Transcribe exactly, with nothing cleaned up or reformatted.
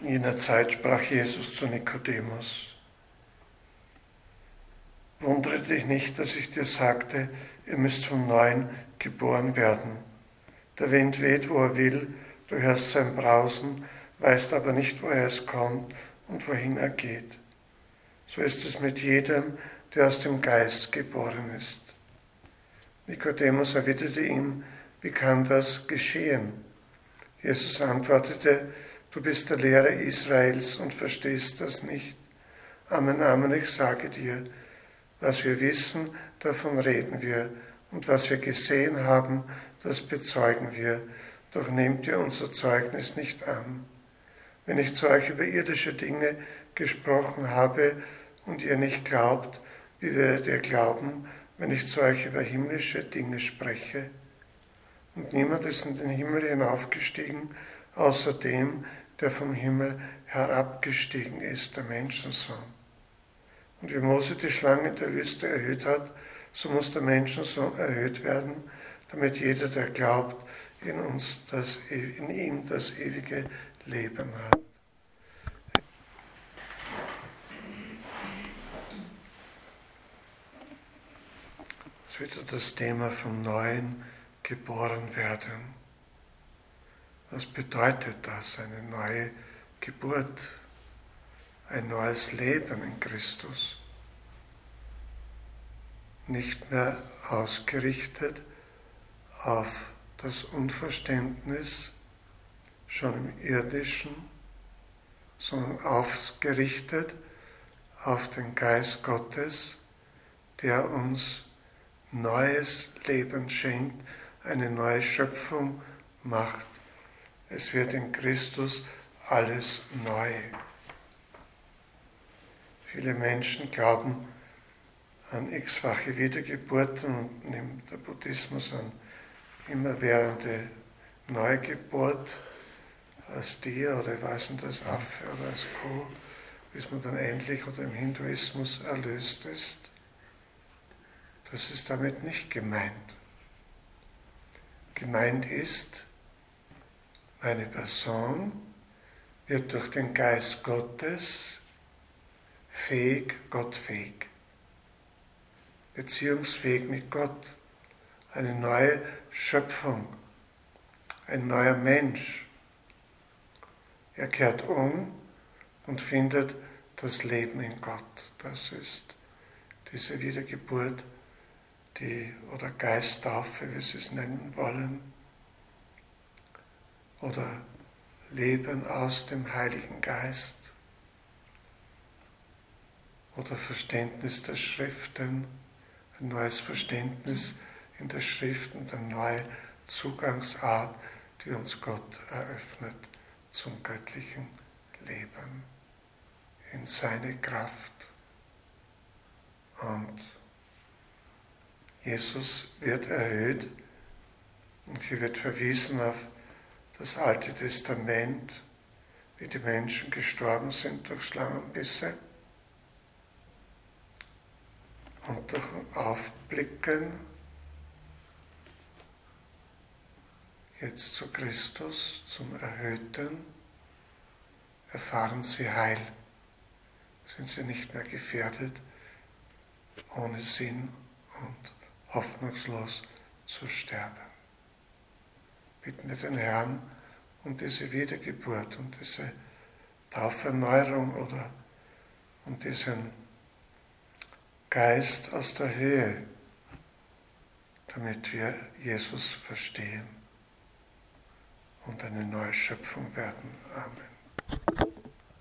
In jener Zeit sprach Jesus zu Nikodemus: Wundere dich nicht, dass ich dir sagte, ihr müsst vom Neuen geboren werden. Der Wind weht, wo er will, du hörst sein Brausen, weißt aber nicht, woher es kommt und wohin er geht. So ist es mit jedem, der aus dem Geist geboren ist. Nikodemus erwiderte ihm: Wie kann das geschehen? Jesus antwortete: Du bist der Lehrer Israels und verstehst das nicht. Amen, Amen, ich sage dir, was wir wissen, davon reden wir, und was wir gesehen haben, das bezeugen wir, doch nehmt ihr unser Zeugnis nicht an. Wenn ich zu euch über irdische Dinge gesprochen habe und ihr nicht glaubt, wie werdet ihr glauben, wenn ich zu euch über himmlische Dinge spreche? Und niemand ist in den Himmel hinaufgestiegen, außer dem, der vom Himmel herabgestiegen ist, der Menschensohn. Und wie Mose die Schlange in der Wüste erhöht hat, so muss der Menschensohn erhöht werden, damit jeder, der glaubt, in uns das, in ihm das ewige Leben hat. Das ist wieder das Thema vom Neuen geboren werden. Was bedeutet das, eine neue Geburt, ein neues Leben in Christus? Nicht mehr ausgerichtet auf das Unverständnis, schon im Irdischen, sondern ausgerichtet auf den Geist Gottes, der uns neues Leben schenkt, eine neue Schöpfung macht. Es wird in Christus alles neu. Viele Menschen glauben an x-fache Wiedergeburten und nimmt der Buddhismus an immerwährende Neugeburt als Tier oder ich weiß nicht, als Affe oder als Kuh, bis man dann endlich oder im Hinduismus erlöst ist. Das ist damit nicht gemeint. Gemeint ist, meine Person wird durch den Geist Gottes fähig, gottfähig, beziehungsfähig mit Gott, eine neue Schöpfung, ein neuer Mensch. Er kehrt um und findet das Leben in Gott. Das ist diese Wiedergeburt, die, oder Geisttaufe, wie Sie es nennen wollen, oder Leben aus dem Heiligen Geist, oder Verständnis der Schriften, ein neues Verständnis in der Schrift und eine neue Zugangsart, die uns Gott eröffnet zum göttlichen Leben, in seine Kraft. Und Jesus wird erhöht und hier wird verwiesen auf das Alte Testament, wie die Menschen gestorben sind durch Schlangenbisse und durch Aufblicken jetzt zu Christus, zum Erhöhten, erfahren sie Heil, sind sie nicht mehr gefährdet, ohne Sinn und hoffnungslos zu sterben. Bitten wir den Herrn um diese Wiedergeburt, um diese Tauferneuerung oder um diesen Geist aus der Höhe, damit wir Jesus verstehen und eine neue Schöpfung werden. Amen.